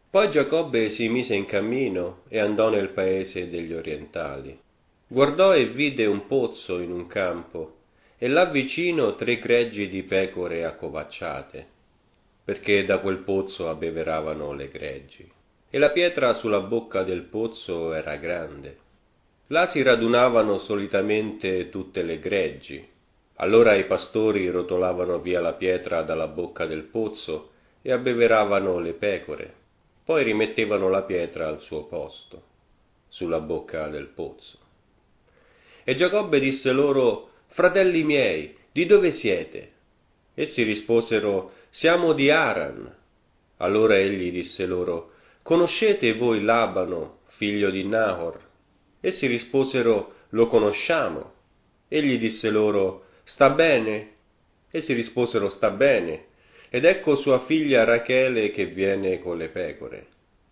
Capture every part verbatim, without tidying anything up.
Poi Giacobbe si mise in cammino e andò nel paese degli orientali. Guardò e vide un pozzo in un campo e là vicino tre greggi di pecore accovacciate, perché da quel pozzo abbeveravano le greggi. E la pietra sulla bocca del pozzo era grande. Là si radunavano solitamente tutte le greggi. Allora i pastori rotolavano via la pietra dalla bocca del pozzo e abbeveravano le pecore. Poi rimettevano la pietra al suo posto, sulla bocca del pozzo. E Giacobbe disse loro: Fratelli miei, di dove siete? Essi risposero: Siamo di Aran. Allora egli disse loro: Conoscete voi Labano, figlio di Nahor? Essi risposero: Lo conosciamo. Egli disse loro: Sta bene? Essi risposero: Sta bene. Ed ecco sua figlia Rachele che viene con le pecore.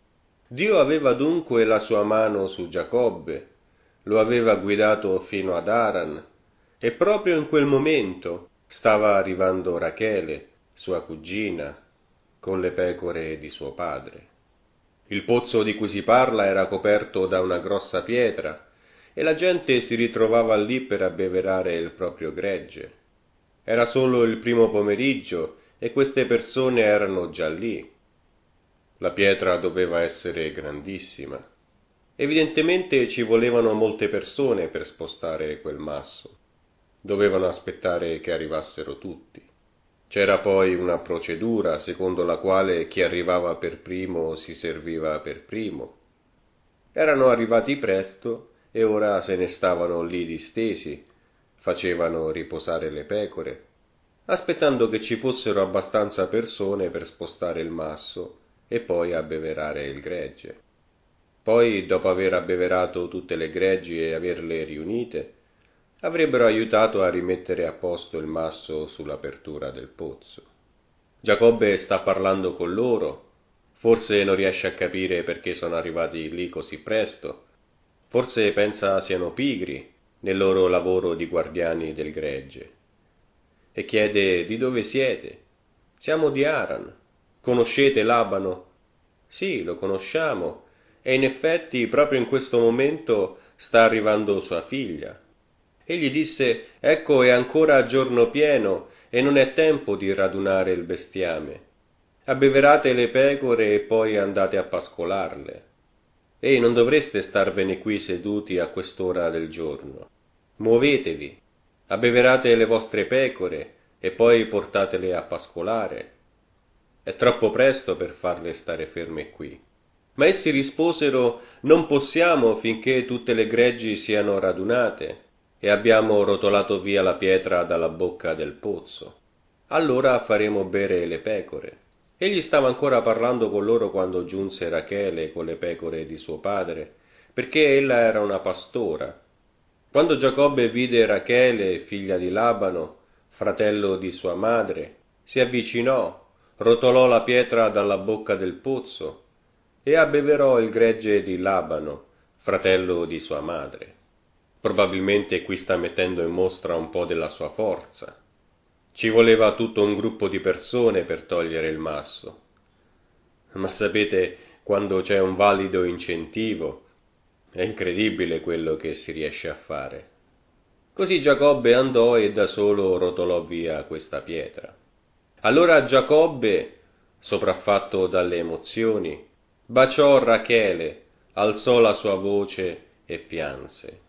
Dio aveva dunque la sua mano su Giacobbe, lo aveva guidato fino ad Aran, e proprio in quel momento stava arrivando Rachele, sua cugina, con le pecore di suo padre. Il pozzo di cui si parla era coperto da una grossa pietra, e la gente si ritrovava lì per abbeverare il proprio gregge. Era solo il primo pomeriggio e queste persone erano già lì. La pietra doveva essere grandissima. Evidentemente ci volevano molte persone per spostare quel masso. Dovevano aspettare che arrivassero tutti. C'era poi una procedura secondo la quale chi arrivava per primo si serviva per primo. Erano arrivati presto e ora se ne stavano lì distesi, facevano riposare le pecore, aspettando che ci fossero abbastanza persone per spostare il masso e poi abbeverare il gregge. Poi, dopo aver abbeverato tutte le greggi e averle riunite, avrebbero aiutato a rimettere a posto il masso sull'apertura del pozzo. Giacobbe sta parlando con loro, forse non riesce a capire perché sono arrivati lì così presto, forse pensa siano pigri nel loro lavoro di guardiani del gregge, e chiede: di dove siete? Siamo di Aran. Conoscete Labano? Sì, lo conosciamo, e in effetti proprio in questo momento sta arrivando sua figlia. Egli disse: Ecco, è ancora giorno pieno e non è tempo di radunare il bestiame. Abbeverate le pecore e poi andate a pascolarle. E non dovreste starvene qui seduti a quest'ora del giorno. Muovetevi, abbeverate le vostre pecore e poi portatele a pascolare. È troppo presto per farle stare ferme qui. Ma essi risposero: Non possiamo finché tutte le greggi siano radunate, e abbiamo rotolato via la pietra dalla bocca del pozzo. Allora faremo bere le pecore. Egli stava ancora parlando con loro quando giunse Rachele con le pecore di suo padre, perché ella era una pastora. Quando Giacobbe vide Rachele, figlia di Labano, fratello di sua madre, si avvicinò, rotolò la pietra dalla bocca del pozzo e abbeverò il gregge di Labano, fratello di sua madre. Probabilmente qui sta mettendo in mostra un po' della sua forza. Ci voleva tutto un gruppo di persone per togliere il masso. Ma sapete, quando c'è un valido incentivo, è incredibile quello che si riesce a fare. Così Giacobbe andò e da solo rotolò via questa pietra. Allora Giacobbe, sopraffatto dalle emozioni, baciò Rachele, alzò la sua voce e pianse.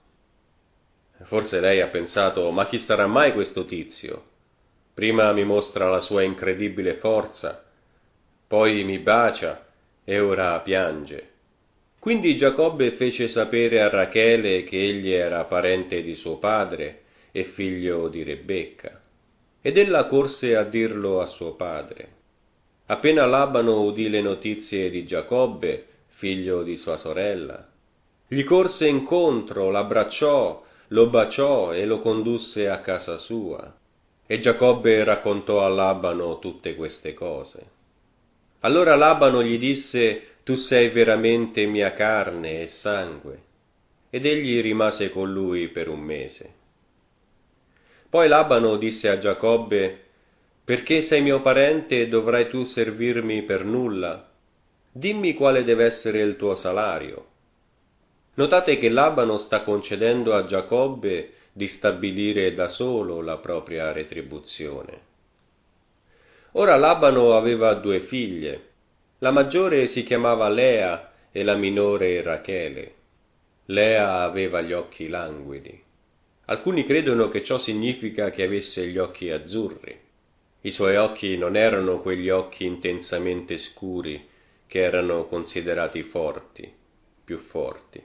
Forse lei ha pensato: ma chi sarà mai questo tizio? Prima mi mostra la sua incredibile forza, poi mi bacia e ora piange. Quindi Giacobbe fece sapere a Rachele che egli era parente di suo padre e figlio di Rebecca. Ed ella corse a dirlo a suo padre. Appena Labano udì le notizie di Giacobbe, figlio di sua sorella, gli corse incontro, l'abbracciò, lo baciò e lo condusse a casa sua. E Giacobbe raccontò a Labano tutte queste cose. Allora Labano gli disse: Tu sei veramente mia carne e sangue. Ed egli rimase con lui per un mese. Poi Labano disse a Giacobbe: Perché sei mio parente dovrai tu servirmi per nulla? Dimmi quale deve essere il tuo salario. Notate che Labano sta concedendo a Giacobbe di stabilire da solo la propria retribuzione. Ora Labano aveva due figlie. La maggiore si chiamava Lea e la minore Rachele. Lea aveva gli occhi languidi. Alcuni credono che ciò significa che avesse gli occhi azzurri. I suoi occhi non erano quegli occhi intensamente scuri che erano considerati forti, più forti.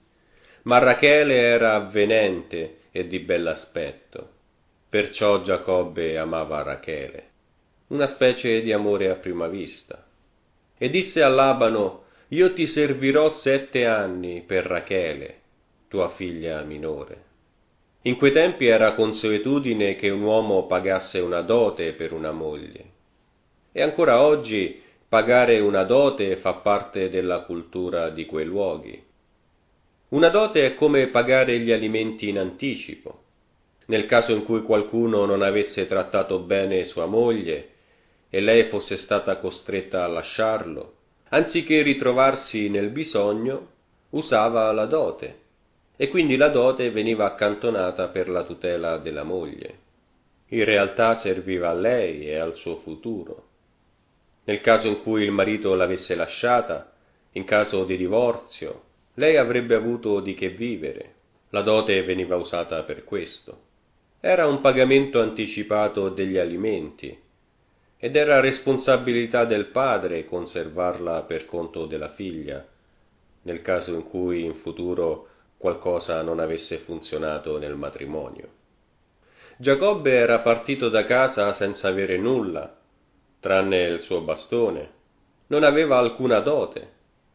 Ma Rachele era avvenente e di bell'aspetto, perciò Giacobbe amava Rachele, una specie di amore a prima vista. E disse a Labano: io ti servirò sette anni per Rachele, tua figlia minore. In quei tempi era consuetudine che un uomo pagasse una dote per una moglie. E ancora oggi pagare una dote fa parte della cultura di quei luoghi. Una dote è come pagare gli alimenti in anticipo. Nel caso in cui qualcuno non avesse trattato bene sua moglie e lei fosse stata costretta a lasciarlo, anziché ritrovarsi nel bisogno, usava la dote, e quindi la dote veniva accantonata per la tutela della moglie. In realtà serviva a lei e al suo futuro. Nel caso in cui il marito l'avesse lasciata, in caso di divorzio, lei avrebbe avuto di che vivere. La dote veniva usata per questo. Era un pagamento anticipato degli alimenti, ed era responsabilità del padre conservarla per conto della figlia, nel caso in cui in futuro qualcosa non avesse funzionato nel matrimonio. Giacobbe era partito da casa senza avere nulla, tranne il suo bastone. Non aveva alcuna dote,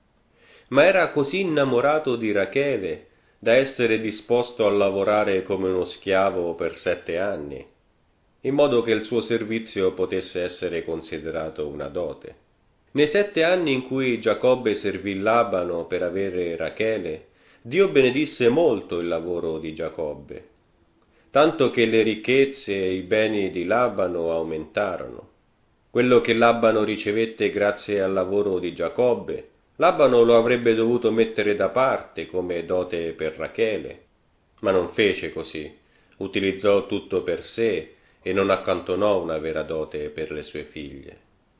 ma era così innamorato di Rachele da essere disposto a lavorare come uno schiavo per sette anni, in modo che il suo servizio potesse essere considerato una dote. Nei sette anni in cui Giacobbe servì Labano per avere Rachele, Dio benedisse molto il lavoro di Giacobbe, tanto che le ricchezze e i beni di Labano aumentarono. Quello che Labano ricevette grazie al lavoro di Giacobbe, Labano lo avrebbe dovuto mettere da parte come dote per Rachele, ma non fece così, utilizzò tutto per sé e non accantonò una vera dote per le sue figlie.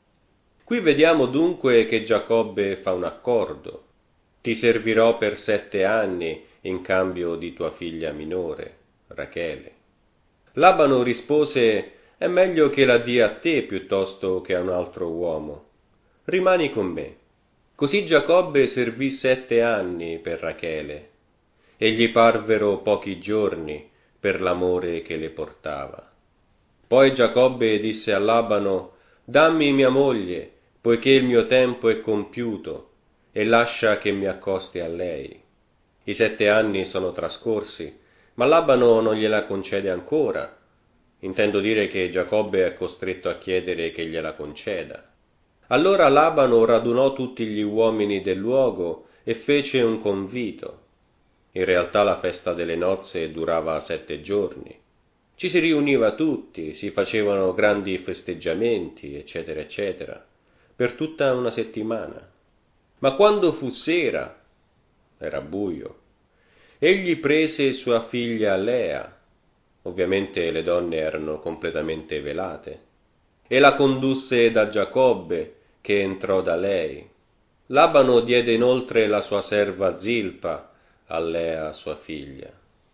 Qui vediamo dunque che Giacobbe fa un accordo: ti servirò per sette anni in cambio di tua figlia minore, Rachele. Labano rispose: è meglio che la dia a te piuttosto che a un altro uomo. Rimani con me. Così Giacobbe servì sette anni per Rachele, e gli parvero pochi giorni per l'amore che le portava. Poi Giacobbe disse a Labano: dammi mia moglie, poiché il mio tempo è compiuto, e lascia che mi accosti a lei. I sette anni sono trascorsi, ma Labano non gliela concede ancora. Intendo dire che Giacobbe è costretto a chiedere che gliela conceda. Allora Labano radunò tutti gli uomini del luogo e fece un convito. In realtà la festa delle nozze durava sette giorni. Ci si riuniva tutti, si facevano grandi festeggiamenti, eccetera, eccetera, per tutta una settimana. Ma quando fu sera, era buio, egli prese sua figlia Lea, ovviamente le donne erano completamente velate, e la condusse da Giacobbe, che entrò da lei. Labano diede inoltre la sua serva Zilpa a Lea sua figlia.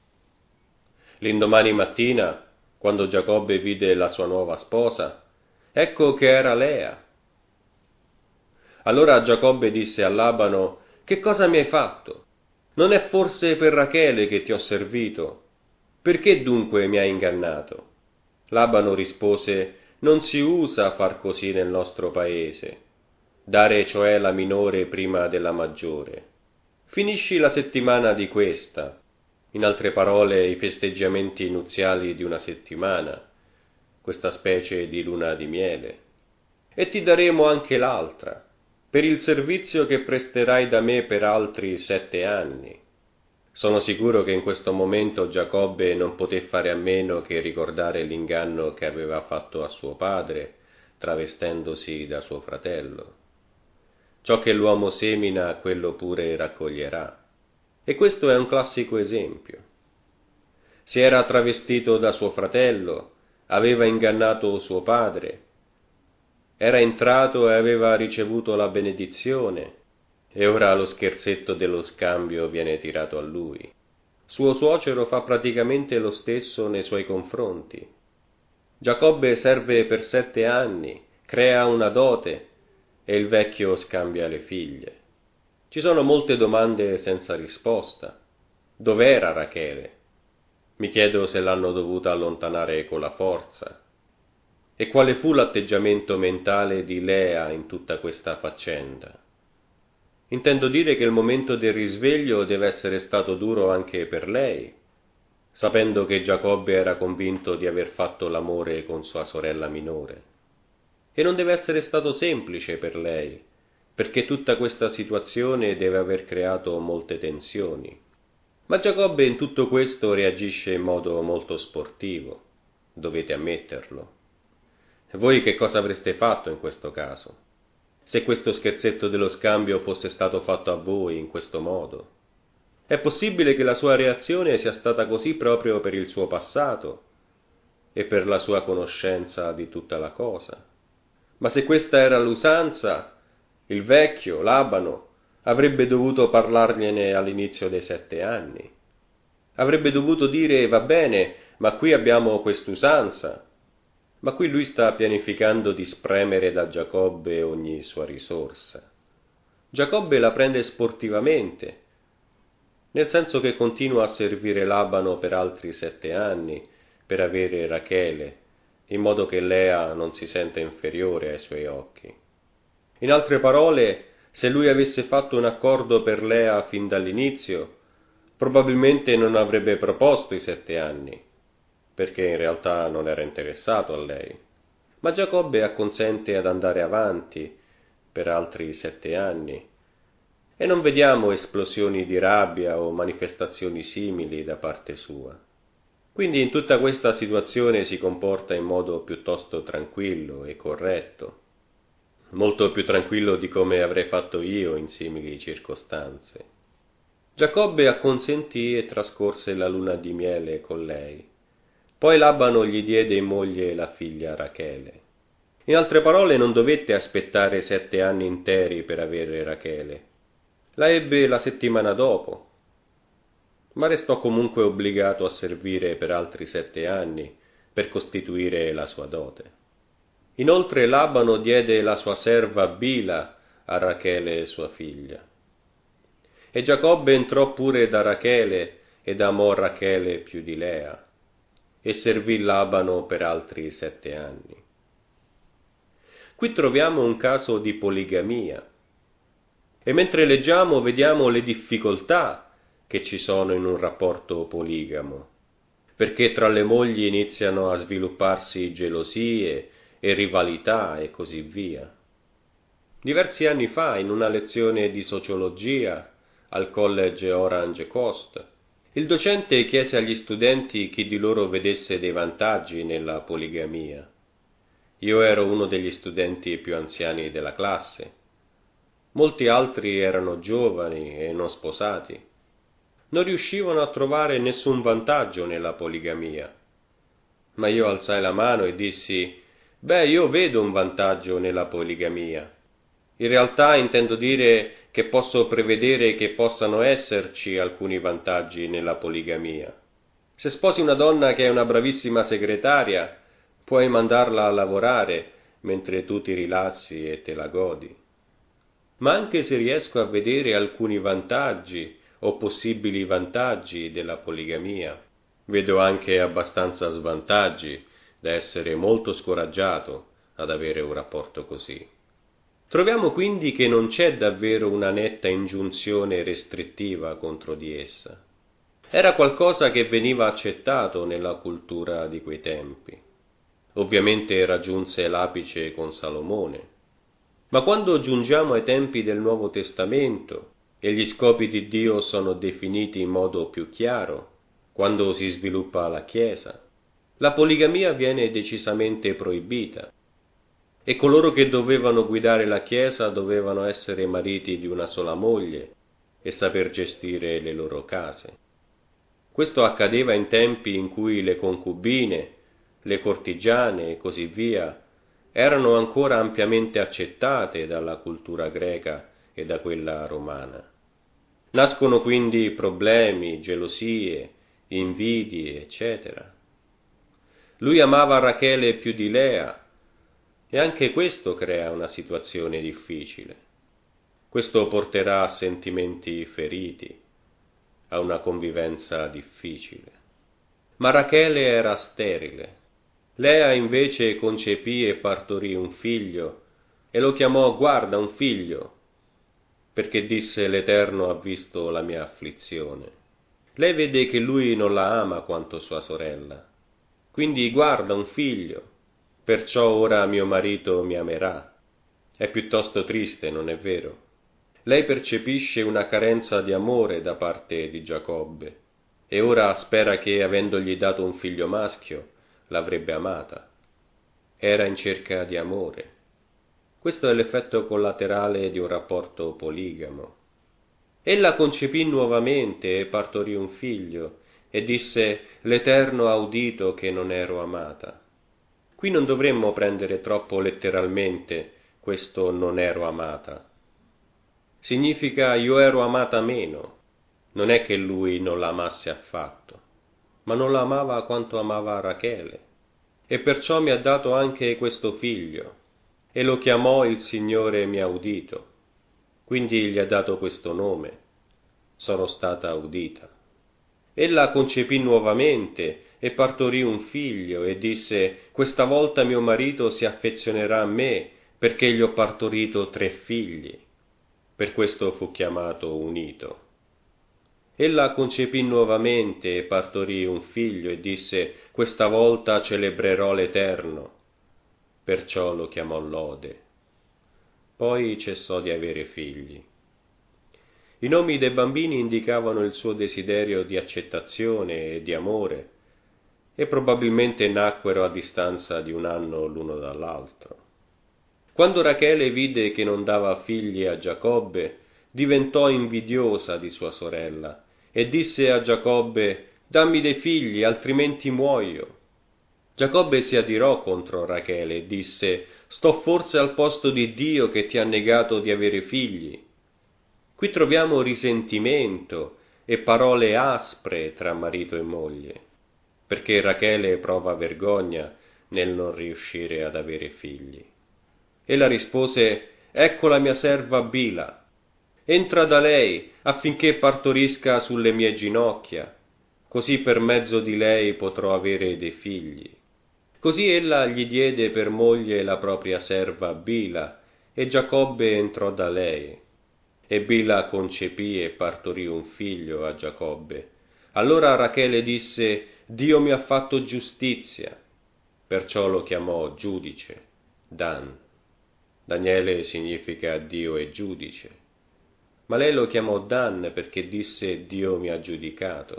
L'indomani mattina, quando Giacobbe vide la sua nuova sposa, ecco che era Lea. Allora Giacobbe disse a Labano: che cosa mi hai fatto? Non è forse per Rachele che ti ho servito? Perché dunque mi hai ingannato? Labano rispose: non si usa far così nel nostro paese, dare cioè la minore prima della maggiore. Finisci la settimana di questa, in altre parole i festeggiamenti nuziali di una settimana, questa specie di luna di miele, e ti daremo anche l'altra, per il servizio che presterai da me per altri sette anni. Sono sicuro che in questo momento Giacobbe non poté fare a meno che ricordare l'inganno che aveva fatto a suo padre, travestendosi da suo fratello. ciò che l'uomo semina, quello pure raccoglierà. E questo è un classico esempio. Si era travestito da suo fratello, aveva ingannato suo padre, era entrato e aveva ricevuto la benedizione, e ora lo scherzetto dello scambio viene tirato a lui. Suo suocero fa praticamente lo stesso nei suoi confronti. Giacobbe serve per sette anni, crea una dote, e il vecchio scambia le figlie. Ci sono molte domande senza risposta. Dov'era Rachele? Mi chiedo se l'hanno dovuta allontanare con la forza. E quale fu l'atteggiamento mentale di Lea in tutta questa faccenda? Intendo dire che il momento del risveglio deve essere stato duro anche per lei, sapendo che Giacobbe era convinto di aver fatto l'amore con sua sorella minore. E non deve essere stato semplice per lei, perché tutta questa situazione deve aver creato molte tensioni. Ma Giacobbe in tutto questo reagisce in modo molto sportivo, dovete ammetterlo. Voi che cosa avreste fatto in questo caso? Se questo scherzetto dello scambio fosse stato fatto a voi in questo modo? È possibile che la sua reazione sia stata così proprio per il suo passato e per la sua conoscenza di tutta la cosa. Ma se questa era l'usanza, il vecchio, Labano, avrebbe dovuto parlargliene all'inizio dei sette anni. Avrebbe dovuto dire, va bene, ma qui abbiamo quest'usanza. Ma qui lui sta pianificando di spremere da Giacobbe ogni sua risorsa. Giacobbe la prende sportivamente, nel senso che continua a servire Labano per altri sette anni, per avere Rachele, in modo che Lea non si senta inferiore ai suoi occhi. In altre parole, se lui avesse fatto un accordo per Lea fin dall'inizio, probabilmente non avrebbe proposto i sette anni, perché in realtà non era interessato a lei. Ma Giacobbe acconsente ad andare avanti per altri sette anni, e non vediamo esplosioni di rabbia o manifestazioni simili da parte sua. Quindi in tutta questa situazione si comporta in modo piuttosto tranquillo e corretto, molto più tranquillo di come avrei fatto io in simili circostanze. Giacobbe acconsentì e trascorse la luna di miele con lei. Poi Labano gli diede in moglie la figlia Rachele. In altre parole, non dovette aspettare sette anni interi per avere Rachele. La ebbe la settimana dopo, ma restò comunque obbligato a servire per altri sette anni per costituire la sua dote. Inoltre Labano diede la sua serva Bila a Rachele sua figlia. E Giacobbe entrò pure da Rachele ed amò Rachele più di Lea, e servì Labano per altri sette anni. Qui troviamo un caso di poligamia, e mentre leggiamo vediamo le difficoltà che ci sono in un rapporto poligamo, perché tra le mogli iniziano a svilupparsi gelosie e rivalità e così via. Diversi anni fa, in una lezione di sociologia al College Orange Coast, il docente chiese agli studenti chi di loro vedesse dei vantaggi nella poligamia. Io ero uno degli studenti più anziani della classe. Molti altri erano giovani e non sposati. Non riuscivano a trovare nessun vantaggio nella poligamia. Ma io alzai la mano e dissi: «Beh, io vedo un vantaggio nella poligamia. In realtà intendo dire che posso prevedere che possano esserci alcuni vantaggi nella poligamia. Se sposi una donna che è una bravissima segretaria, puoi mandarla a lavorare mentre tu ti rilassi e te la godi. Ma anche se riesco a vedere alcuni vantaggi o possibili vantaggi della poligamia, vedo anche abbastanza svantaggi da essere molto scoraggiato ad avere un rapporto così». Troviamo quindi che non c'è davvero una netta ingiunzione restrittiva contro di essa. Era qualcosa che veniva accettato nella cultura di quei tempi. Ovviamente raggiunse l'apice con Salomone. Ma quando giungiamo ai tempi del Nuovo Testamento e gli scopi di Dio sono definiti in modo più chiaro, quando si sviluppa la Chiesa, la poligamia viene decisamente proibita. e coloro che dovevano guidare la Chiesa dovevano essere mariti di una sola moglie e saper gestire le loro case. Questo accadeva in tempi in cui le concubine, le cortigiane e così via erano ancora ampiamente accettate dalla cultura greca e da quella romana. Nascono quindi problemi, gelosie, invidie, eccetera. Lui amava Rachele più di Lea e anche questo crea una situazione difficile. Questo porterà a sentimenti feriti, a una convivenza difficile. Ma Rachele era sterile. Lea invece concepì e partorì un figlio e lo chiamò guarda un figlio, perché disse l'Eterno ha visto la mia afflizione. Lei vede che lui non la ama quanto sua sorella, quindi guarda un figlio, perciò ora mio marito mi amerà. È piuttosto triste, non è vero? Lei percepisce una carenza di amore da parte di Giacobbe e ora spera che, avendogli dato un figlio maschio, l'avrebbe amata. Era in cerca di amore. Questo è l'effetto collaterale di un rapporto poligamo. Ella concepì nuovamente e partorì un figlio e disse l'Eterno ha udito che non ero amata. Qui non dovremmo prendere troppo letteralmente questo non ero amata. Significa io ero amata meno. Non è che lui non la amasse affatto, ma non la amava quanto amava Rachele. E perciò mi ha dato anche questo figlio, e lo chiamò il Signore mi ha udito. Quindi gli ha dato questo nome. Sono stata udita. Ella concepì nuovamente e partorì un figlio e disse questa volta mio marito si affezionerà a me perché gli ho partorito tre figli. Per questo fu chiamato unito. Ella concepì nuovamente e partorì un figlio e disse questa volta celebrerò l'Eterno. Perciò lo chiamò Lode. Poi cessò di avere figli. I nomi dei bambini indicavano il suo desiderio di accettazione e di amore e probabilmente nacquero a distanza di un anno l'uno dall'altro. Quando Rachele vide che non dava figli a Giacobbe, diventò invidiosa di sua sorella e disse a Giacobbe dammi dei figli, altrimenti muoio. Giacobbe si adirò contro Rachele e disse sto forse al posto di Dio che ti ha negato di avere figli. Qui troviamo risentimento e parole aspre tra marito e moglie, perché Rachele prova vergogna nel non riuscire ad avere figli. Ella rispose ecco la mia serva Bila, entra da lei affinché partorisca sulle mie ginocchia, così per mezzo di lei potrò avere dei figli. Così ella gli diede per moglie la propria serva Bila, e Giacobbe entrò da lei. E Bila concepì e partorì un figlio a Giacobbe. Allora Rachele disse Dio mi ha fatto giustizia, perciò lo chiamò giudice, Dan. Daniele significa Dio è giudice, ma lei lo chiamò Dan perché disse Dio mi ha giudicato.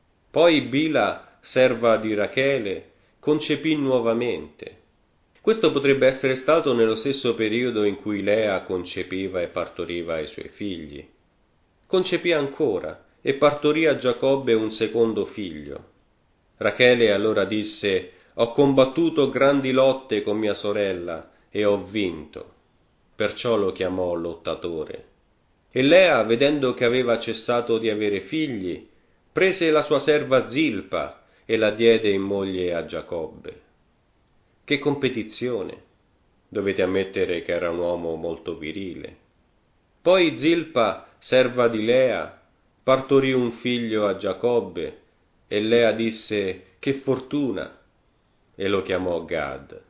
Poi Bila, serva di Rachele, concepì nuovamente. Questo potrebbe essere stato nello stesso periodo in cui Lea concepiva e partoriva i suoi figli. Concepì ancora e partorì a Giacobbe un secondo figlio. Rachele allora disse ho combattuto grandi lotte con mia sorella e ho vinto. Perciò lo chiamò lottatore. E Lea, vedendo che aveva cessato di avere figli, prese la sua serva Zilpa e la diede in moglie a Giacobbe. Che competizione! Dovete ammettere che era un uomo molto virile. Poi Zilpa, serva di Lea, partorì un figlio a Giacobbe e Lea disse che fortuna e lo chiamò Gad.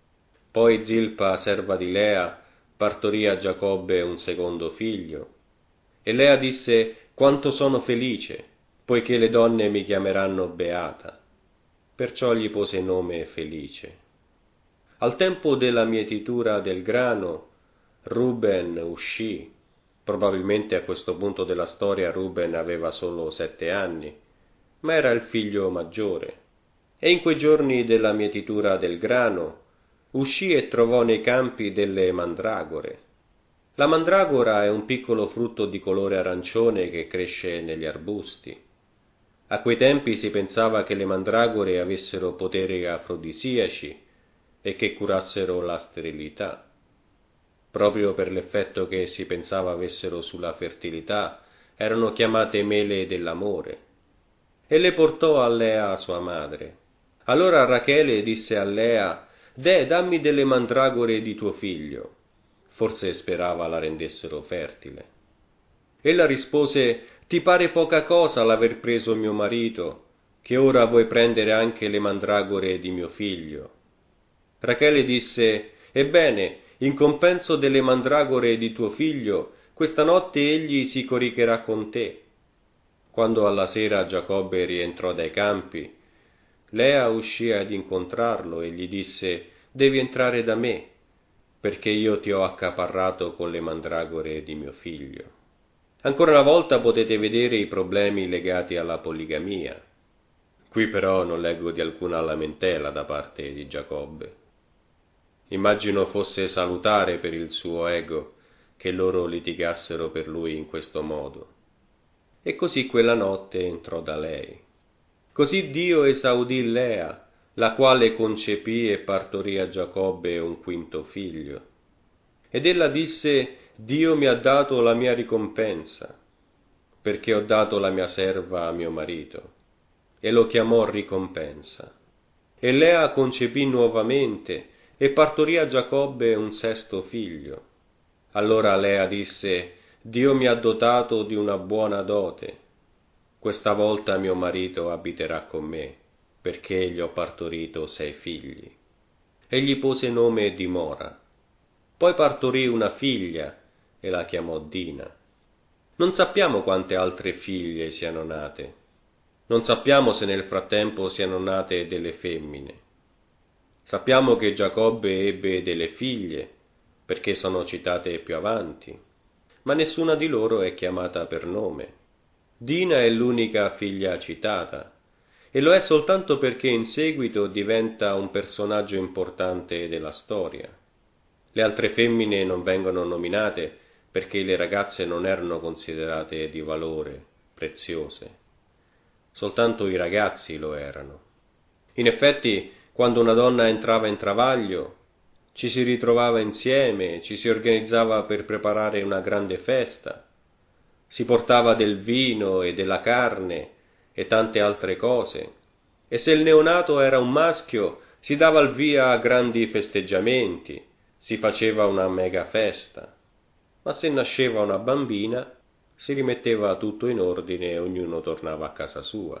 Poi Zilpa, serva di Lea, partorì a Giacobbe un secondo figlio e Lea disse quanto sono felice, poiché le donne mi chiameranno beata. Perciò gli pose nome Felice. Al tempo della mietitura del grano, Ruben uscì. Probabilmente a questo punto della storia Ruben aveva solo sette anni, ma era il figlio maggiore. E in quei giorni della mietitura del grano, uscì e trovò nei campi delle mandragore. La mandragora è un piccolo frutto di colore arancione che cresce negli arbusti. A quei tempi si pensava che le mandragore avessero poteri afrodisiaci e che curassero la sterilità. Proprio per l'effetto che si pensava avessero sulla fertilità, erano chiamate mele dell'amore. E le portò a Lea sua madre. Allora Rachele disse a Lea: «Deh, dammi delle mandragore di tuo figlio». Forse sperava la rendessero fertile. Ella rispose: «Ti pare poca cosa l'aver preso mio marito, che ora vuoi prendere anche le mandragore di mio figlio?» Rachele disse: «Ebbene, in compenso delle mandragore di tuo figlio, questa notte egli si coricherà con te». Quando alla sera Giacobbe rientrò dai campi, Lea uscì ad incontrarlo e gli disse: «Devi entrare da me, perché io ti ho accaparrato con le mandragore di mio figlio». Ancora una volta potete vedere i problemi legati alla poligamia. Qui però non leggo di alcuna lamentela da parte di Giacobbe. Immagino fosse salutare per il suo ego che loro litigassero per lui in questo modo. E così quella notte entrò da lei. Così Dio esaudì Lea, la quale concepì e partorì a Giacobbe un quinto figlio. Ed ella disse: «Dio mi ha dato la mia ricompensa, perché ho dato la mia serva a mio marito». E lo chiamò ricompensa. E Lea concepì nuovamente e partorì a Giacobbe un sesto figlio. Allora Lea disse: «Dio mi ha dotato di una buona dote. Questa volta mio marito abiterà con me, perché gli ho partorito sei figli». E gli pose nome Dimora. Poi partorì una figlia e la chiamò Dina. Non sappiamo quante altre figlie siano nate. Non sappiamo se nel frattempo siano nate delle femmine. Sappiamo che Giacobbe ebbe delle figlie, perché sono citate più avanti, ma nessuna di loro è chiamata per nome. Dina è l'unica figlia citata, e lo è soltanto perché in seguito diventa un personaggio importante della storia. Le altre femmine non vengono nominate perché le ragazze non erano considerate di valore, preziose. Soltanto i ragazzi lo erano. In effetti, quando una donna entrava in travaglio, ci si ritrovava insieme, ci si organizzava per preparare una grande festa, si portava del vino e della carne e tante altre cose, e se il neonato era un maschio si dava il via a grandi festeggiamenti, si faceva una mega festa, ma se nasceva una bambina si rimetteva tutto in ordine e ognuno tornava a casa sua.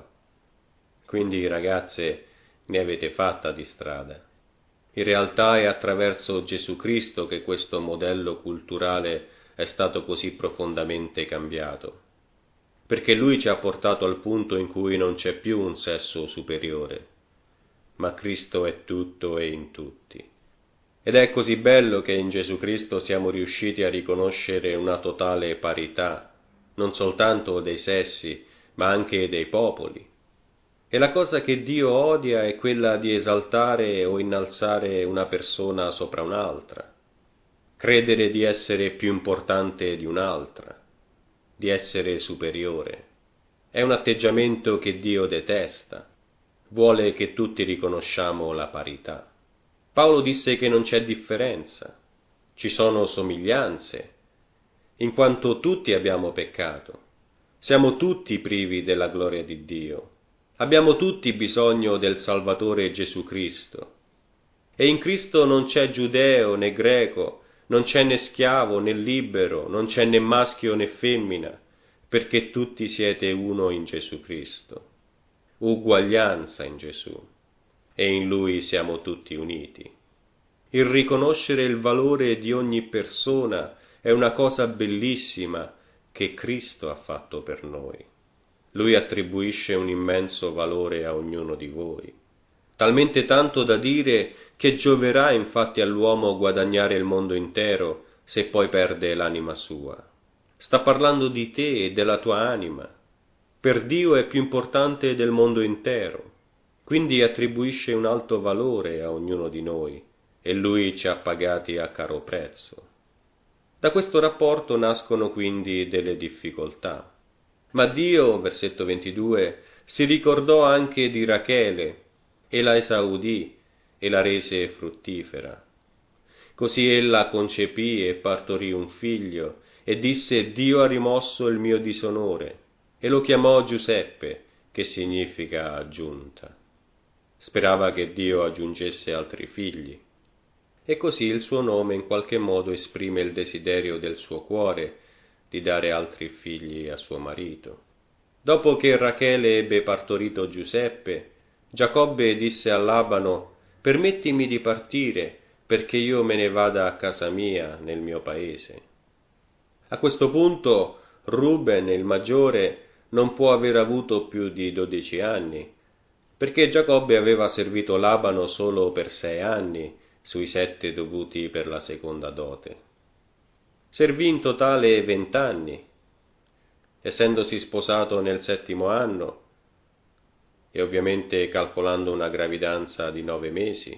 Quindi, ragazze, ne avete fatta di strada. In realtà è attraverso Gesù Cristo che questo modello culturale è stato così profondamente cambiato, perché Lui ci ha portato al punto in cui non c'è più un sesso superiore, ma Cristo è tutto e in tutti. Ed è così bello che in Gesù Cristo siamo riusciti a riconoscere una totale parità, non soltanto dei sessi, ma anche dei popoli. E la cosa che Dio odia è quella di esaltare o innalzare una persona sopra un'altra, credere di essere più importante di un'altra, di essere superiore. È un atteggiamento che Dio detesta, vuole che tutti riconosciamo la parità. Paolo disse che non c'è differenza, ci sono somiglianze, in quanto tutti abbiamo peccato, siamo tutti privi della gloria di Dio. Abbiamo tutti bisogno del Salvatore Gesù Cristo. E in Cristo non c'è giudeo né greco, non c'è né schiavo né libero, non c'è né maschio né femmina, perché tutti siete uno in Gesù Cristo. Uguaglianza in Gesù. E in Lui siamo tutti uniti. Il riconoscere il valore di ogni persona è una cosa bellissima che Cristo ha fatto per noi. Lui attribuisce un immenso valore a ognuno di voi, talmente tanto da dire che gioverà infatti all'uomo guadagnare il mondo intero se poi perde l'anima sua. Sta parlando di te e della tua anima. Per Dio è più importante del mondo intero, quindi attribuisce un alto valore a ognuno di noi e lui ci ha pagati a caro prezzo. Da questo rapporto nascono quindi delle difficoltà. Ma Dio, versetto ventidue, si ricordò anche di Rachele e la esaudì e la rese fruttifera. Così ella concepì e partorì un figlio e disse: Dio ha rimosso il mio disonore, e lo chiamò Giuseppe, che significa aggiunta. Sperava che Dio aggiungesse altri figli. E così il suo nome in qualche modo esprime il desiderio del suo cuore di dare altri figli a suo marito. Dopo che Rachele ebbe partorito Giuseppe, Giacobbe disse a Labano: permettimi di partire, perché io me ne vada a casa mia, nel mio paese. A questo punto Ruben, il maggiore, non può aver avuto più di dodici anni, perché Giacobbe aveva servito Labano solo per sei anni, sui sette dovuti per la seconda dote. Servì in totale vent'anni, essendosi sposato nel settimo anno, e ovviamente calcolando una gravidanza di nove mesi.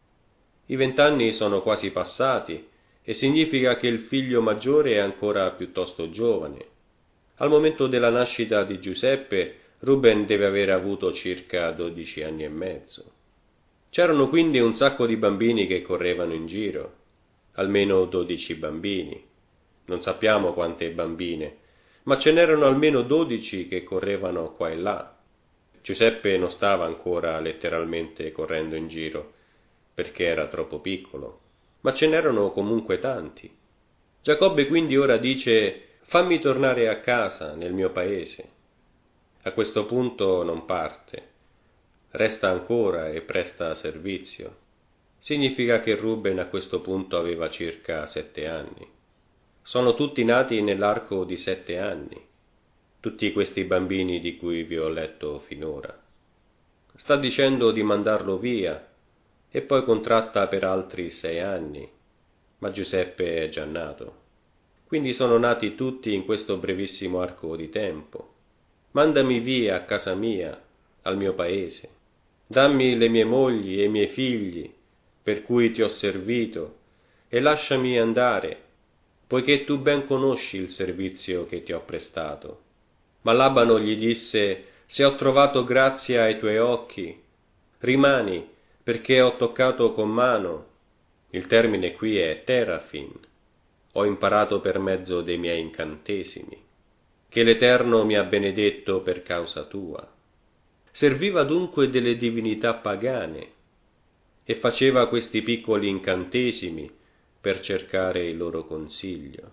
I vent'anni sono quasi passati, e significa che il figlio maggiore è ancora piuttosto giovane. Al momento della nascita di Giuseppe, Ruben deve aver avuto circa dodici anni e mezzo. C'erano quindi un sacco di bambini che correvano in giro, almeno dodici bambini. Non sappiamo quante bambine, ma ce n'erano almeno dodici che correvano qua e là. Giuseppe non stava ancora letteralmente correndo in giro, perché era troppo piccolo, ma ce n'erano comunque tanti. Giacobbe quindi ora dice: fammi tornare a casa, nel mio paese. A questo punto non parte. Resta ancora e presta servizio. Significa che Ruben a questo punto aveva circa sette anni. Sono tutti nati nell'arco di sette anni, tutti questi bambini di cui vi ho letto finora. Sta dicendo di mandarlo via, e poi contratta per altri sei anni, ma Giuseppe è già nato. Quindi sono nati tutti in questo brevissimo arco di tempo. Mandami via a casa mia, al mio paese. Dammi le mie mogli e i miei figli, per cui ti ho servito, e lasciami andare, poiché tu ben conosci il servizio che ti ho prestato. Ma Labano gli disse: se ho trovato grazia ai tuoi occhi, rimani, perché ho toccato con mano. Il termine qui è terafin. Ho imparato per mezzo dei miei incantesimi, che l'Eterno mi ha benedetto per causa tua. Serviva dunque delle divinità pagane e faceva questi piccoli incantesimi per cercare il loro consiglio.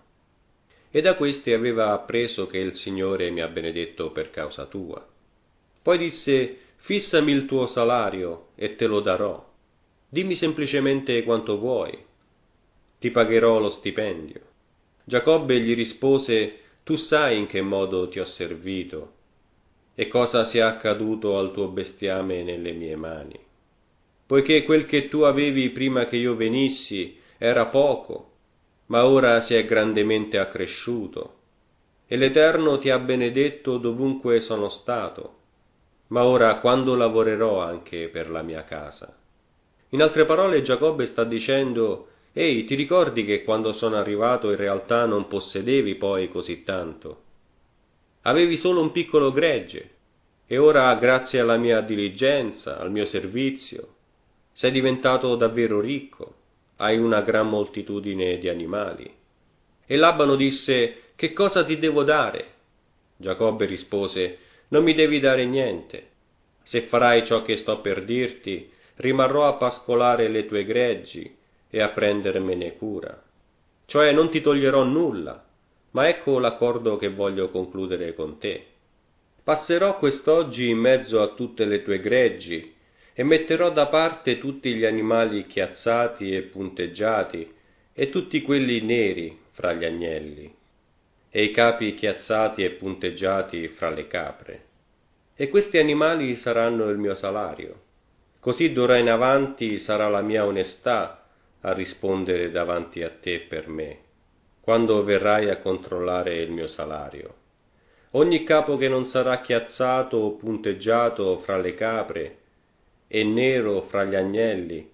E da questi aveva appreso che il Signore mi ha benedetto per causa tua. Poi disse: fissami il tuo salario e te lo darò. Dimmi semplicemente quanto vuoi. Ti pagherò lo stipendio. Giacobbe gli rispose: tu sai in che modo ti ho servito e cosa sia accaduto al tuo bestiame nelle mie mani. Poiché quel che tu avevi prima che io venissi era poco, ma ora si è grandemente accresciuto, e l'Eterno ti ha benedetto dovunque sono stato, ma ora quando lavorerò anche per la mia casa? In altre parole, Giacobbe sta dicendo: ehi, ti ricordi che quando sono arrivato in realtà non possedevi poi così tanto? Avevi solo un piccolo gregge, e ora, grazie alla mia diligenza, al mio servizio, sei diventato davvero ricco, hai una gran moltitudine di animali. E Labano disse: che cosa ti devo dare? Giacobbe rispose: non mi devi dare niente. Se farai ciò che sto per dirti, rimarrò a pascolare le tue greggi e a prendermene cura. Cioè non ti toglierò nulla, ma ecco l'accordo che voglio concludere con te. Passerò quest'oggi in mezzo a tutte le tue greggi e metterò da parte tutti gli animali chiazzati e punteggiati e tutti quelli neri fra gli agnelli e i capi chiazzati e punteggiati fra le capre. E questi animali saranno il mio salario. Così d'ora in avanti sarà la mia onestà a rispondere davanti a te per me, quando verrai a controllare il mio salario. Ogni capo che non sarà chiazzato o punteggiato fra le capre e nero fra gli agnelli,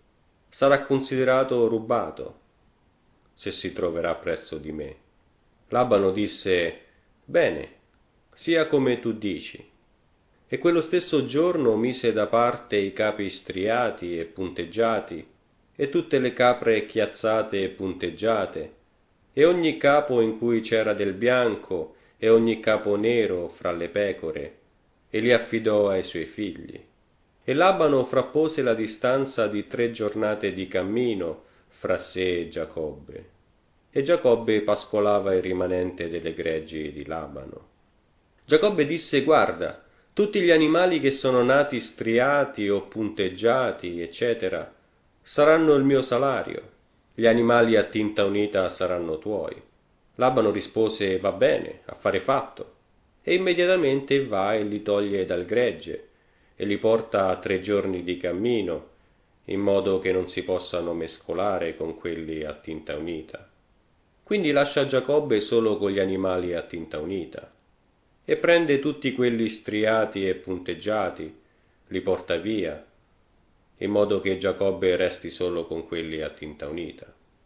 sarà considerato rubato se si troverà presso di me. Labano disse: bene, sia come tu dici. E quello stesso giorno mise da parte i capi striati e punteggiati, e tutte le capre chiazzate e punteggiate, e ogni capo in cui c'era del bianco, e ogni capo nero fra le pecore, e li affidò ai suoi figli. E Labano frappose la distanza di tre giornate di cammino fra sé e Giacobbe. E Giacobbe pascolava il rimanente delle greggi di Labano. Giacobbe disse: guarda, tutti gli animali che sono nati striati o punteggiati, eccetera, saranno il mio salario. Gli animali a tinta unita saranno tuoi. Labano rispose: va bene, affare fatto. E immediatamente va e li toglie dal gregge e li porta a tre giorni di cammino, in modo che non si possano mescolare con quelli a tinta unita. Quindi lascia Giacobbe solo con gli animali a tinta unita, e prende tutti quelli striati e punteggiati, li porta via, in modo che Giacobbe resti solo con quelli a tinta unita.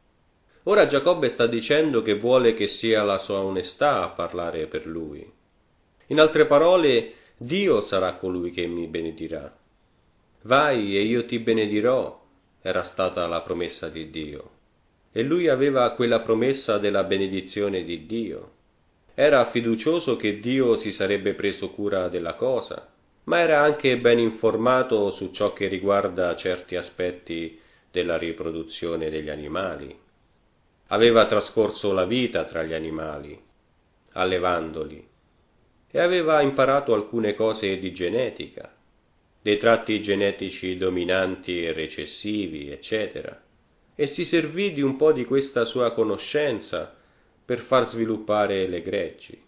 Ora Giacobbe sta dicendo che vuole che sia la sua onestà a parlare per lui. In altre parole, Dio sarà colui che mi benedirà. Vai e io ti benedirò, era stata la promessa di Dio. E lui aveva quella promessa della benedizione di Dio. Era fiducioso che Dio si sarebbe preso cura della cosa, ma era anche ben informato su ciò che riguarda certi aspetti della riproduzione degli animali. Aveva trascorso la vita tra gli animali, allevandoli, e aveva imparato alcune cose di genetica, dei tratti genetici dominanti e recessivi, eccetera, e si servì di un po' di questa sua conoscenza per far sviluppare le greggi.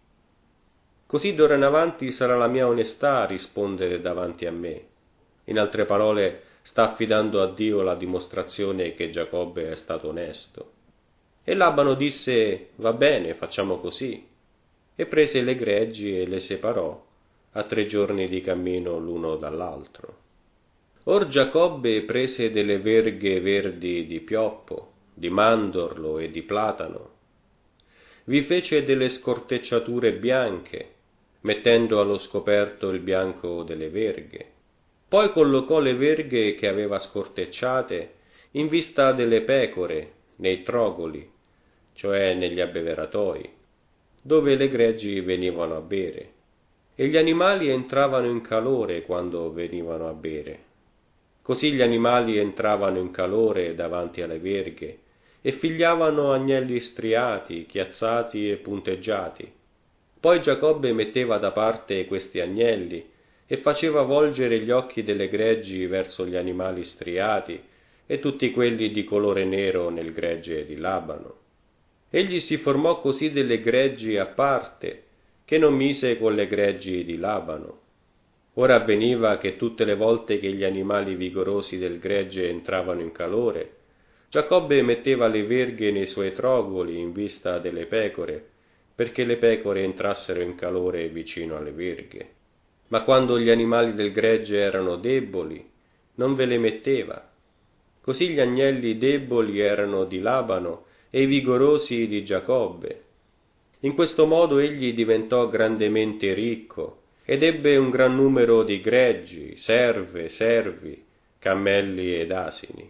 Così d'ora in avanti sarà la mia onestà a rispondere davanti a me. In altre parole, sta affidando a Dio la dimostrazione che Giacobbe è stato onesto. E Labano disse: va bene, facciamo così, e prese le greggi e le separò a tre giorni di cammino l'uno dall'altro. Or Giacobbe prese delle verghe verdi di pioppo, di mandorlo e di platano. Vi fece delle scortecciature bianche, mettendo allo scoperto il bianco delle verghe. Poi collocò le verghe che aveva scortecciate in vista delle pecore, nei trogoli, cioè negli abbeveratoi, dove le greggi venivano a bere, e gli animali entravano in calore quando venivano a bere. Così gli animali entravano in calore davanti alle verghe e figliavano agnelli striati, chiazzati e punteggiati. Poi Giacobbe metteva da parte questi agnelli e faceva volgere gli occhi delle greggi verso gli animali striati e tutti quelli di colore nero nel gregge di Labano. Egli si formò così delle greggi a parte, che non mise con le greggi di Labano. Ora avveniva che tutte le volte che gli animali vigorosi del gregge entravano in calore, Giacobbe metteva le verghe nei suoi trogoli in vista delle pecore, perché le pecore entrassero in calore vicino alle verghe. Ma quando gli animali del gregge erano deboli, non ve le metteva. Così gli agnelli deboli erano di Labano e i vigorosi di Giacobbe. In questo modo egli diventò grandemente ricco ed ebbe un gran numero di greggi, serve, servi, cammelli ed asini.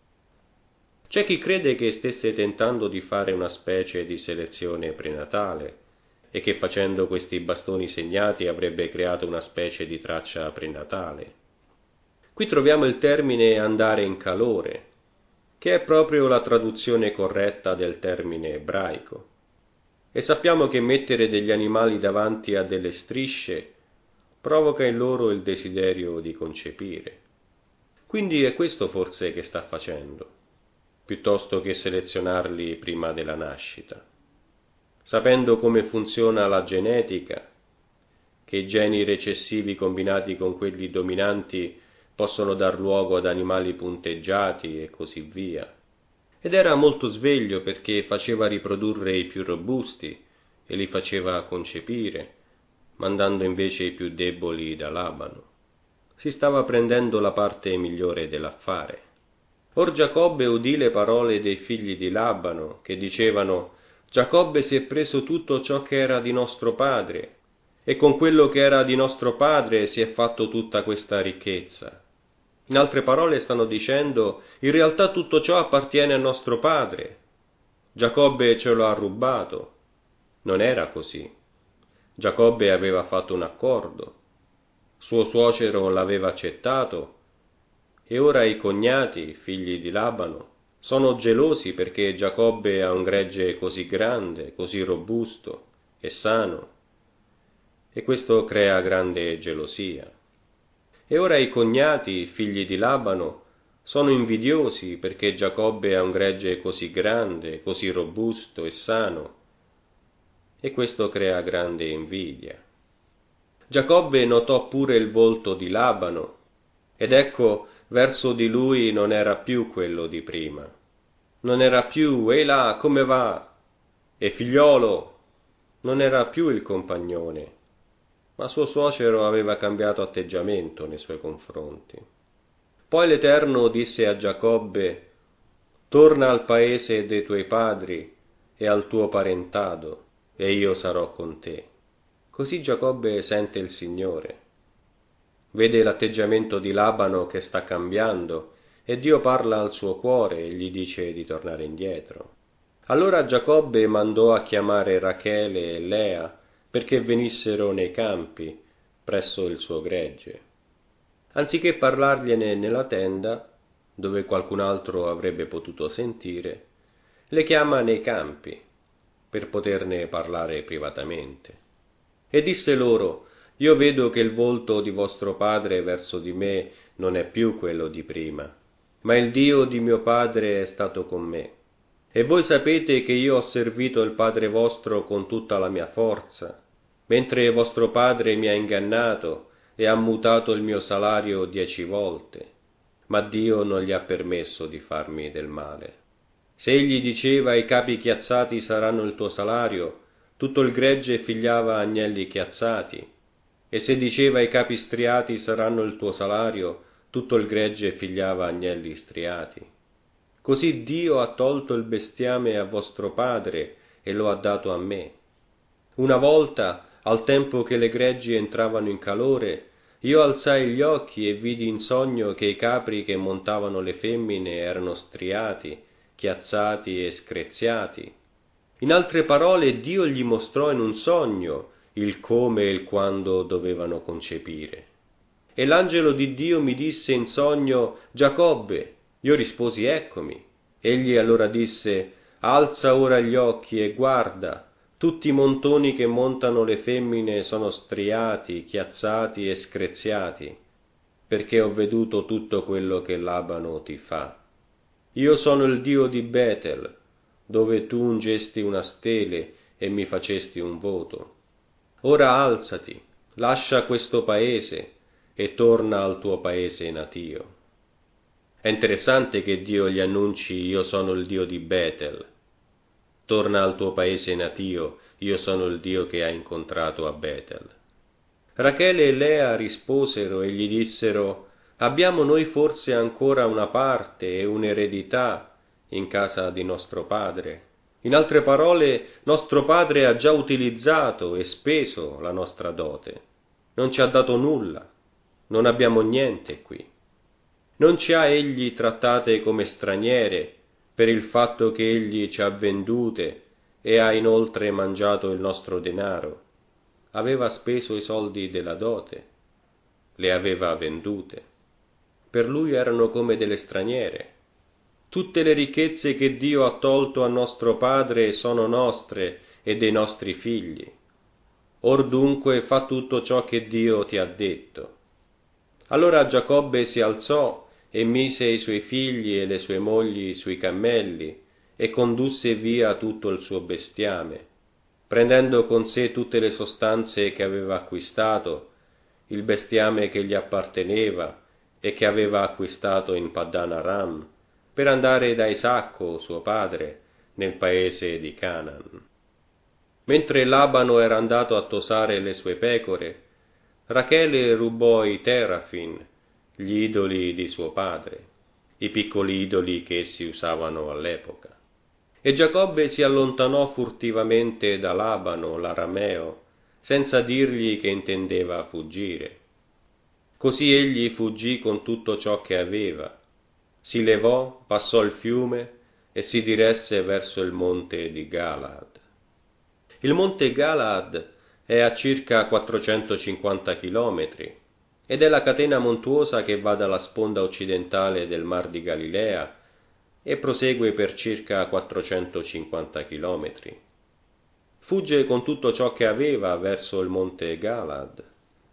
C'è chi crede che stesse tentando di fare una specie di selezione prenatale e che facendo questi bastoni segnati avrebbe creato una specie di traccia prenatale. Qui troviamo il termine andare in calore, che è proprio la traduzione corretta del termine ebraico. E sappiamo che mettere degli animali davanti a delle strisce provoca in loro il desiderio di concepire. Quindi è questo forse che sta facendo, piuttosto che selezionarli prima della nascita. Sapendo come funziona la genetica, che i geni recessivi combinati con quelli dominanti possono dar luogo ad animali punteggiati e così via. Ed era molto sveglio perché faceva riprodurre i più robusti e li faceva concepire, mandando invece i più deboli da Labano. Si stava prendendo la parte migliore dell'affare. Or Giacobbe udì le parole dei figli di Labano, che dicevano: Giacobbe si è preso tutto ciò che era di nostro padre, e con quello che era di nostro padre si è fatto tutta questa ricchezza. In altre parole stanno dicendo: in realtà tutto ciò appartiene a nostro padre. Giacobbe ce lo ha rubato. Non era così. Giacobbe aveva fatto un accordo. Suo suocero l'aveva accettato, e ora i cognati, figli di Labano, sono gelosi perché Giacobbe ha un gregge così grande, così robusto e sano, e questo crea grande gelosia. E ora i cognati, figli di Labano, sono invidiosi perché Giacobbe ha un gregge così grande, così robusto e sano, e questo crea grande invidia. Giacobbe notò pure il volto di Labano, ed ecco, verso di lui non era più quello di prima. Non era più: «Ehi là, come va?» E figliolo, non era più il compagnone, ma suo suocero aveva cambiato atteggiamento nei suoi confronti. Poi l'Eterno disse a Giacobbe: «Torna al paese dei tuoi padri e al tuo parentado, e io sarò con te». Così Giacobbe sente il Signore. Vede l'atteggiamento di Labano che sta cambiando, e Dio parla al suo cuore e gli dice di tornare indietro. Allora Giacobbe mandò a chiamare Rachele e Lea perché venissero nei campi presso il suo gregge. Anziché parlargliene nella tenda, dove qualcun altro avrebbe potuto sentire, le chiama nei campi per poterne parlare privatamente. E disse loro: «Io vedo che il volto di vostro padre verso di me non è più quello di prima, ma il Dio di mio padre è stato con me. E voi sapete che io ho servito il padre vostro con tutta la mia forza, mentre vostro padre mi ha ingannato e ha mutato il mio salario dieci volte, ma Dio non gli ha permesso di farmi del male. Se egli diceva: i capi chiazzati saranno il tuo salario, tutto il gregge figliava agnelli chiazzati, e se diceva: i capi striati saranno il tuo salario, tutto il gregge figliava agnelli striati. Così Dio ha tolto il bestiame a vostro padre e lo ha dato a me. Una volta, al tempo che le greggi entravano in calore, io alzai gli occhi e vidi in sogno che i capri che montavano le femmine erano striati, chiazzati e screziati. In altre parole, Dio gli mostrò in un sogno il come e il quando dovevano concepire. E l'angelo di Dio mi disse in sogno: Giacobbe. Io risposi: eccomi. Egli allora disse: alza ora gli occhi e guarda, tutti i montoni che montano le femmine sono striati, chiazzati e screziati, perché ho veduto tutto quello che Labano ti fa. Io sono il Dio di Betel, dove tu ungesti una stele e mi facesti un voto. Ora alzati, lascia questo paese e torna al tuo paese natio. È interessante che Dio gli annunci: io sono il Dio di Betel. Torna al tuo paese natio, io sono il Dio che hai incontrato a Betel. Rachele e Lea risposero e gli dissero: abbiamo noi forse ancora una parte e un'eredità in casa di nostro padre? In altre parole, nostro padre ha già utilizzato e speso la nostra dote. Non ci ha dato nulla, non abbiamo niente qui. Non ci ha egli trattate come straniere per il fatto che egli ci ha vendute e ha inoltre mangiato il nostro denaro. Aveva speso i soldi della dote, le aveva vendute. Per lui erano come delle straniere. Tutte le ricchezze che Dio ha tolto a nostro padre sono nostre e dei nostri figli. Or dunque fa tutto ciò che Dio ti ha detto. Allora Giacobbe si alzò e mise i suoi figli e le sue mogli sui cammelli e condusse via tutto il suo bestiame, prendendo con sé tutte le sostanze che aveva acquistato, il bestiame che gli apparteneva e che aveva acquistato in Paddan Aram, per andare da Isacco, suo padre, nel paese di Canaan. Mentre Labano era andato a tosare le sue pecore, Rachele rubò i terafin, gli idoli di suo padre. i piccoli idoli che essi usavano all'epoca. E Giacobbe si allontanò furtivamente da Labano, l'arameo, senza dirgli che intendeva fuggire. Così egli fuggì con tutto ciò che aveva, si levò, passò il fiume e si diresse verso il monte di Galaad. Il monte Galaad è a circa quattrocentocinquanta chilometri ed è la catena montuosa che va dalla sponda occidentale del Mar di Galilea e prosegue per circa quattrocentocinquanta chilometri. Fugge con tutto ciò che aveva verso il monte Galaad.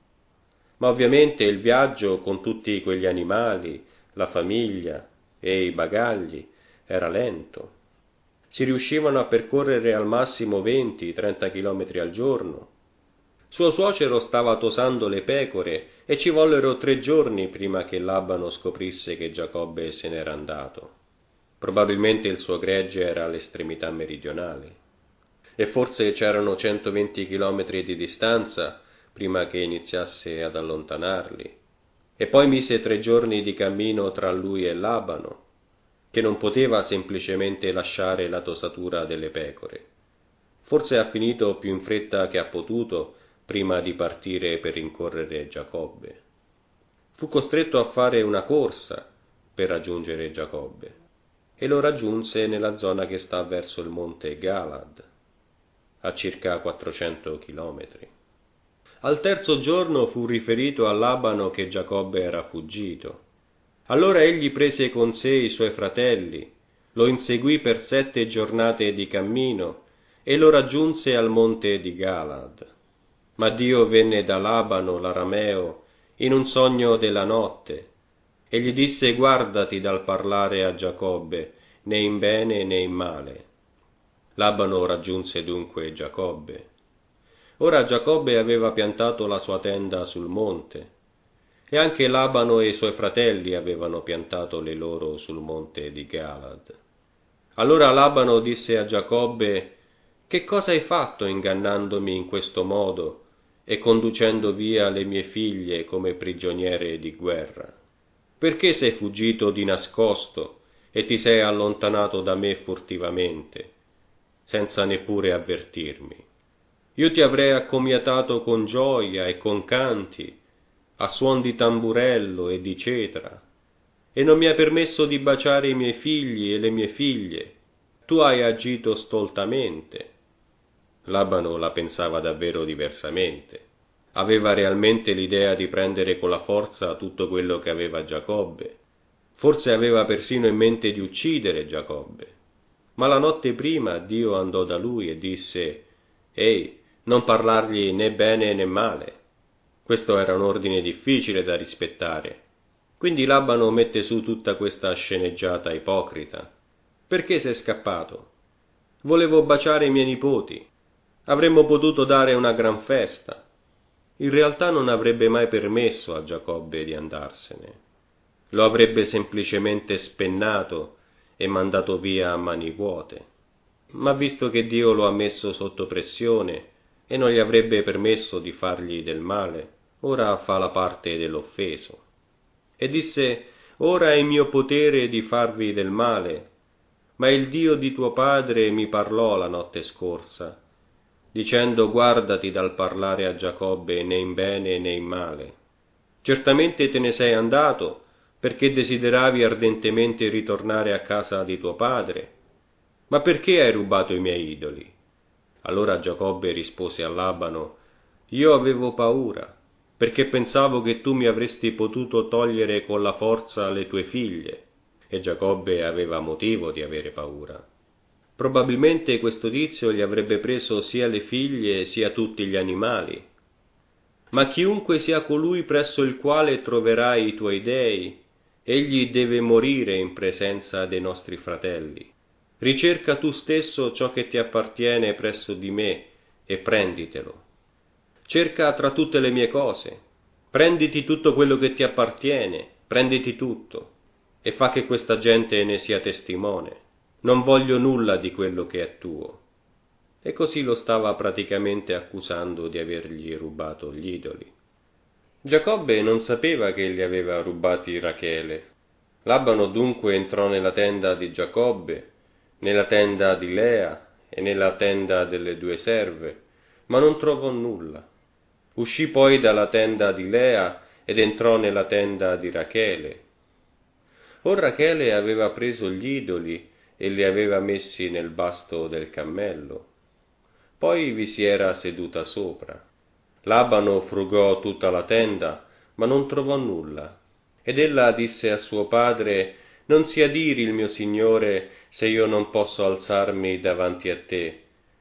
Ma ovviamente il viaggio con tutti quegli animali, la famiglia e i bagagli era lento. Si riuscivano a percorrere al massimo venti trenta chilometri al giorno. Suo suocero stava tosando le pecore e ci vollero tre giorni prima che Labano scoprisse che Giacobbe se n'era andato. Probabilmente il suo gregge era all'estremità meridionale. E forse c'erano centoventi chilometri di distanza prima che iniziasse ad allontanarli. E poi mise tre giorni di cammino tra lui e Labano, che non poteva semplicemente lasciare la tosatura delle pecore. Forse ha finito più in fretta che ha potuto prima di partire per rincorrere Giacobbe. Fu costretto a fare una corsa per raggiungere Giacobbe e lo raggiunse nella zona che sta verso il monte Galaad, a circa quattrocento chilometri. Al terzo giorno fu riferito a Labano che Giacobbe era fuggito. Allora egli prese con sé i suoi fratelli, lo inseguì per sette giornate di cammino e lo raggiunse al monte di Galaad. Ma Dio venne da Labano, l'arameo, in un sogno della notte, e gli disse: guardati dal parlare a Giacobbe, né in bene né in male. Labano raggiunse dunque Giacobbe. Ora Giacobbe aveva piantato la sua tenda sul monte, e anche Labano e i suoi fratelli avevano piantato le loro sul monte di Galaad. Allora Labano disse a Giacobbe: che cosa hai fatto ingannandomi in questo modo e conducendo via le mie figlie come prigioniere di guerra? Perché sei fuggito di nascosto e ti sei allontanato da me furtivamente, senza neppure avvertirmi? Io ti avrei accomiatato con gioia e con canti, a suon di tamburello e di cetera, e non mi hai permesso di baciare i miei figli e le mie figlie. Tu hai agito stoltamente. Labano la pensava davvero diversamente. Aveva realmente l'idea di prendere con la forza tutto quello che aveva Giacobbe. Forse aveva persino in mente di uccidere Giacobbe. Ma la notte prima Dio andò da lui e disse: «Ehi, non parlargli né bene né male». Questo era un ordine difficile da rispettare. Quindi Labano mette su tutta questa sceneggiata ipocrita. Perché sei scappato? Volevo baciare i miei nipoti. Avremmo potuto dare una gran festa. In realtà non avrebbe mai permesso a Giacobbe di andarsene. Lo avrebbe semplicemente spennato e mandato via a mani vuote. Ma visto che Dio lo ha messo sotto pressione e non gli avrebbe permesso di fargli del male, ora fa la parte dell'offeso. E disse: «Ora è in mio potere di farvi del male, ma il Dio di tuo padre mi parlò la notte scorsa, dicendo: guardati dal parlare a Giacobbe né in bene né in male. Certamente te ne sei andato, perché desideravi ardentemente ritornare a casa di tuo padre. Ma perché hai rubato i miei idoli?» Allora Giacobbe rispose a Labano: «Io avevo paura, perché pensavo che tu mi avresti potuto togliere con la forza le tue figlie». E Giacobbe aveva motivo di avere paura. Probabilmente questo tizio gli avrebbe preso sia le figlie sia tutti gli animali. «Ma chiunque sia colui presso il quale troverai i tuoi dei, egli deve morire in presenza dei nostri fratelli. Ricerca tu stesso ciò che ti appartiene presso di me e prenditelo. Cerca tra tutte le mie cose, prenditi tutto quello che ti appartiene, prenditi tutto, e fa che questa gente ne sia testimone. Non voglio nulla di quello che è tuo». E così lo stava praticamente accusando di avergli rubato gli idoli. Giacobbe non sapeva che gli aveva rubati Rachele. Labano dunque entrò nella tenda di Giacobbe, nella tenda di Lea e nella tenda delle due serve, ma non trovò nulla. Uscì poi dalla tenda di Lea ed entrò nella tenda di Rachele. Or Rachele aveva preso gli idoli e li aveva messi nel basto del cammello. Poi vi si era seduta sopra. Labano frugò tutta la tenda, ma non trovò nulla. Ed ella disse a suo padre: «Non si adiri il mio signore se io non posso alzarmi davanti a te,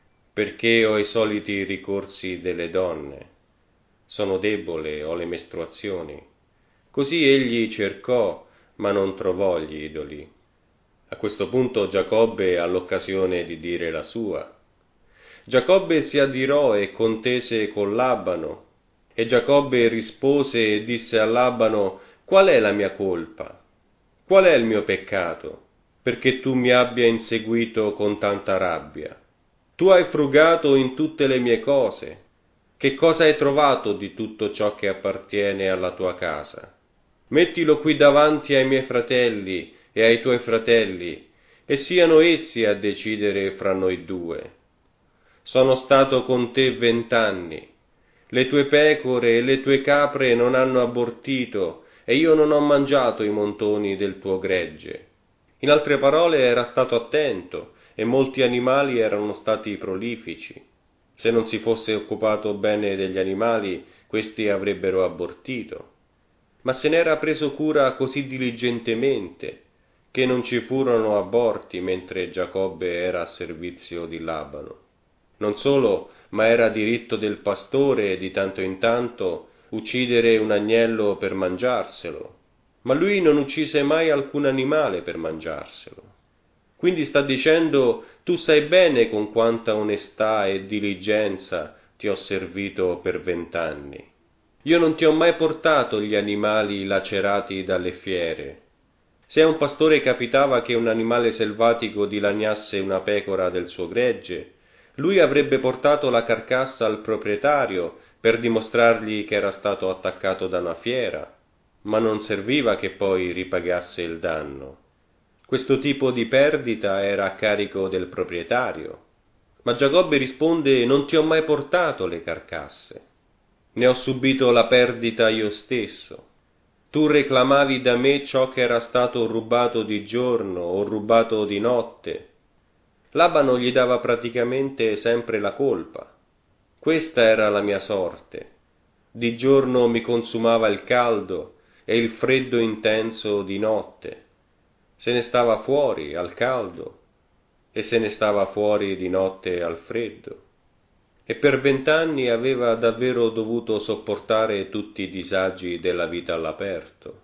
perché ho i soliti ricorsi delle donne. Sono debole, ho le mestruazioni». Così egli cercò, ma non trovò gli idoli. A questo punto Giacobbe ha l'occasione di dire la sua. Giacobbe si adirò e contese con Labano, e Giacobbe rispose e disse a Labano: «Qual è la mia colpa? Qual è il mio peccato, perché tu mi abbia inseguito con tanta rabbia? Tu hai frugato in tutte le mie cose. Che cosa hai trovato di tutto ciò che appartiene alla tua casa? Mettilo qui davanti ai miei fratelli e ai tuoi fratelli, e siano essi a decidere fra noi due. Sono stato con te vent'anni. Le tue pecore e le tue capre non hanno abortito, e io non ho mangiato i montoni del tuo gregge». In altre parole, era stato attento, e molti animali erano stati prolifici. Se non si fosse occupato bene degli animali, questi avrebbero abortito. Ma se n'era preso cura così diligentemente che non ci furono aborti mentre Giacobbe era a servizio di Labano. Non solo, ma era diritto del pastore di tanto in tanto uccidere un agnello per mangiarselo, ma lui non uccise mai alcun animale per mangiarselo. Quindi sta dicendo: tu sai bene con quanta onestà e diligenza ti ho servito per vent'anni. Io non ti ho mai portato gli animali lacerati dalle fiere. Se a un pastore capitava che un animale selvatico dilaniasse una pecora del suo gregge, lui avrebbe portato la carcassa al proprietario per dimostrargli che era stato attaccato da una fiera, ma non serviva che poi ripagasse il danno. Questo tipo di perdita era a carico del proprietario. Ma Giacobbe risponde: «Non ti ho mai portato le carcasse. Ne ho subito la perdita io stesso. Tu reclamavi da me ciò che era stato rubato di giorno o rubato di notte». Labano gli dava praticamente sempre la colpa. Questa era la mia sorte. Di giorno mi consumava il caldo e il freddo intenso di notte. Se ne stava fuori al caldo e se ne stava fuori di notte al freddo. E per vent'anni aveva davvero dovuto sopportare tutti i disagi della vita all'aperto.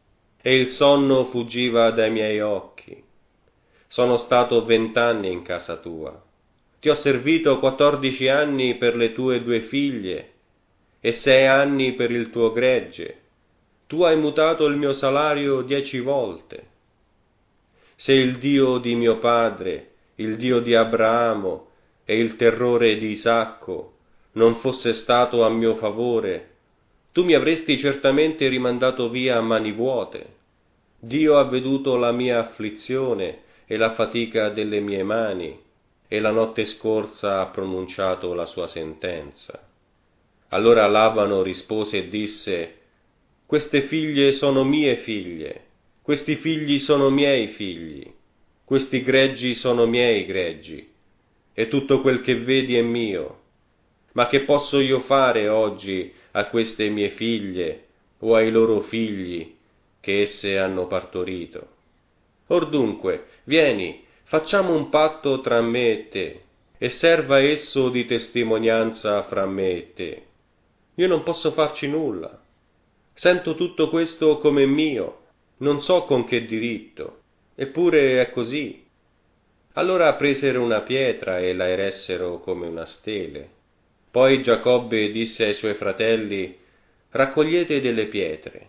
E il sonno fuggiva dai miei occhi. Sono stato vent'anni in casa tua. Ti ho servito quattordici anni per le tue due figlie e sei anni per il tuo gregge. Tu hai mutato il mio salario dieci volte. Se il Dio di mio padre, il Dio di Abramo e il terrore di Isacco non fosse stato a mio favore, tu mi avresti certamente rimandato via a mani vuote. Dio ha veduto la mia afflizione e la fatica delle mie mani, e la notte scorsa ha pronunciato la sua sentenza». Allora Labano rispose e disse: «Queste figlie sono mie figlie, questi figli sono miei figli, questi greggi sono miei greggi, e tutto quel che vedi è mio. Ma che posso io fare oggi a queste mie figlie o ai loro figli che esse hanno partorito? Or dunque, vieni, facciamo un patto tra me e te, e serva esso di testimonianza fra me e te. Io non posso farci nulla. Sento tutto questo come mio, non so con che diritto, eppure è così». Allora presero una pietra e la eressero come una stele. Poi Giacobbe disse ai suoi fratelli: «Raccogliete delle pietre».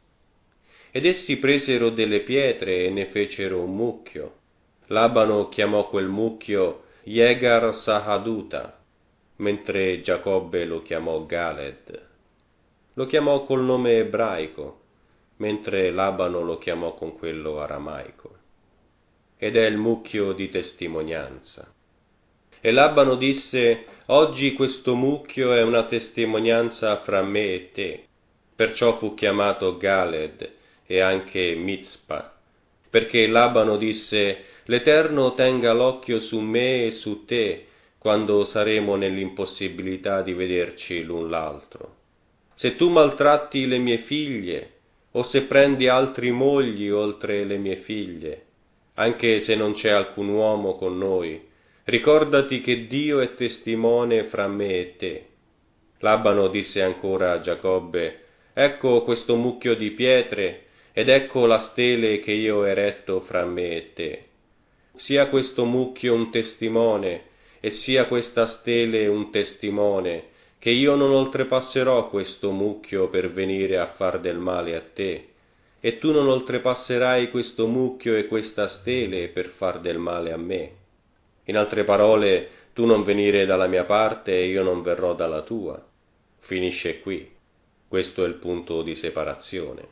Ed essi presero delle pietre e ne fecero un mucchio. Labano chiamò quel mucchio Jegar Sahaduta, mentre Giacobbe lo chiamò Galed. Lo chiamò col nome ebraico, mentre Labano lo chiamò con quello aramaico. Ed è il mucchio di testimonianza. E Labano disse: oggi questo mucchio è una testimonianza fra me e te. Perciò fu chiamato Galed e anche Mizpa, perché Labano disse: l'Eterno tenga l'occhio su me e su te, quando saremo nell'impossibilità di vederci l'un l'altro. Se tu maltratti le mie figlie, o se prendi altri mogli oltre le mie figlie, anche se non c'è alcun uomo con noi, ricordati che Dio è testimone fra me e te. Labano disse ancora a Giacobbe: ecco questo mucchio di pietre, ed ecco la stele che io ho eretto fra me e te. Sia questo mucchio un testimone, e sia questa stele un testimone, che io non oltrepasserò questo mucchio per venire a far del male a te, e tu non oltrepasserai questo mucchio e questa stele per far del male a me. In altre parole, tu non venire dalla mia parte e io non verrò dalla tua. Finisce qui. Questo è il punto di separazione.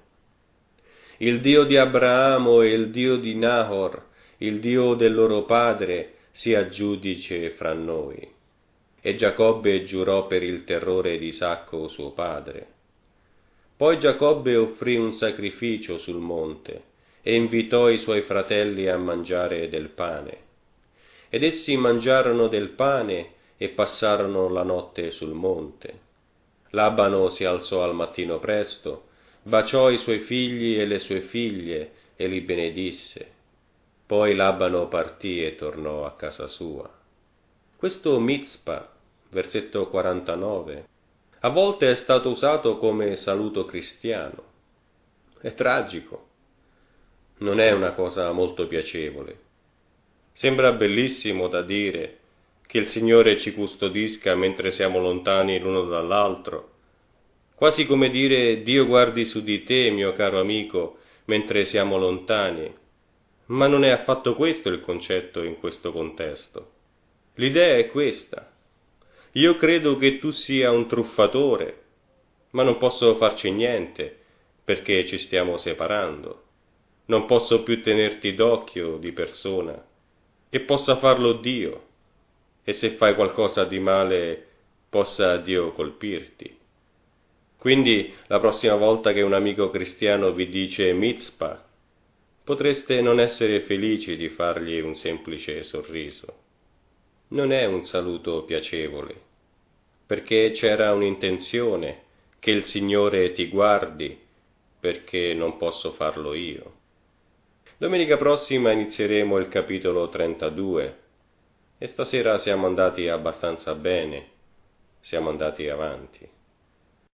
Il Dio di Abramo e il Dio di Nahor, il Dio del loro padre, sia giudice fra noi. E Giacobbe giurò per il terrore di Isacco suo padre. Poi Giacobbe offrì un sacrificio sul monte e invitò i suoi fratelli a mangiare del pane. Ed essi mangiarono del pane e passarono la notte sul monte. Labano si alzò al mattino presto, baciò i suoi figli e le sue figlie e li benedisse. Poi Labano partì e tornò a casa sua. Questo Mizpa, versetto quarantanove, a volte è stato usato come saluto cristiano. È tragico. Non è una cosa molto piacevole. Sembra bellissimo da dire che il Signore ci custodisca mentre siamo lontani l'uno dall'altro, quasi come dire: Dio guardi su di te, mio caro amico, mentre siamo lontani. Ma non è affatto questo il concetto in questo contesto. L'idea è questa: io credo che tu sia un truffatore, ma non posso farci niente perché ci stiamo separando. Non posso più tenerti d'occhio di persona. Che possa farlo Dio, e se fai qualcosa di male possa Dio colpirti. Quindi la prossima volta che un amico cristiano vi dice Mizpa, potreste non essere felici di fargli un semplice sorriso. Non è un saluto piacevole, perché c'era un'intenzione che il Signore ti guardi, perché non posso farlo io. Domenica prossima inizieremo il capitolo trentadue e stasera siamo andati abbastanza bene, siamo andati avanti.